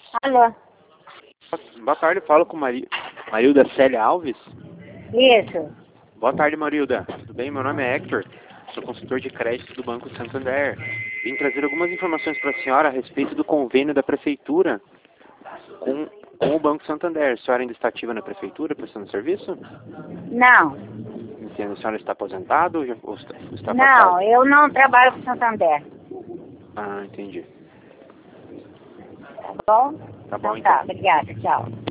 Alô? Boa tarde, falo com Marilda Célia Alves. Isso. Boa tarde, Marilda. Tudo bem? Meu nome é Hector, sou consultor de crédito do Banco Santander. Vim trazer algumas informações para a senhora a respeito do convênio da Prefeitura com o Banco Santander. A senhora ainda está ativa na Prefeitura, prestando serviço? Não. Entendo. A senhora está aposentada ou está Não, afastada? eu não trabalho com Santander. Ah, entendi. Tá bom? Tá bom, Então tá, então. obrigada, tchau.